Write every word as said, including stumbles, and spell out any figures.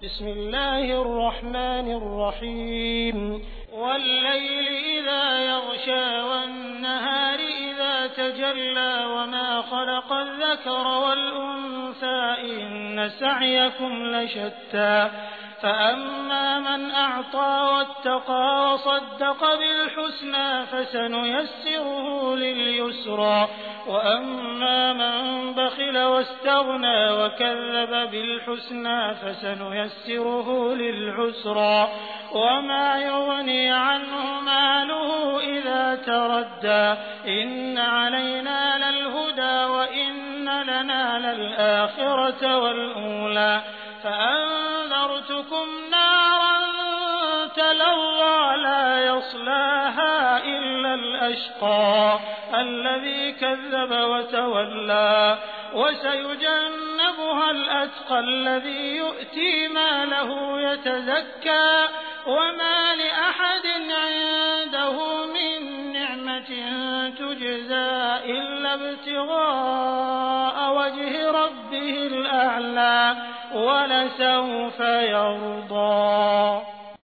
بسم الله الرحمن الرحيم والليل إذا يغشى والنهار إذا تجلى وما خلق الذكر والأنثى إن سعيكم لشتى فأما من أعطى واتقى وصدق بالحسنى فسنيسره لليسرى وأما من بخل واستغنى وكذب بالحسنى فسنيسره للعسرى وما يغني عنه ماله إذا تردى إن علينا للهدى وإن لنا للآخرة والأولى فأنذرتكم نارا تلظى لا يصلاها إلا الأشقى الذي كذب وتولى وسيجنبها الأتقى الذي يؤتي ماله يتزكى وما لأحد عنده من نعمة تجزى إلا ابتغاء وجه ربه الأعلى ولسوف يرضى.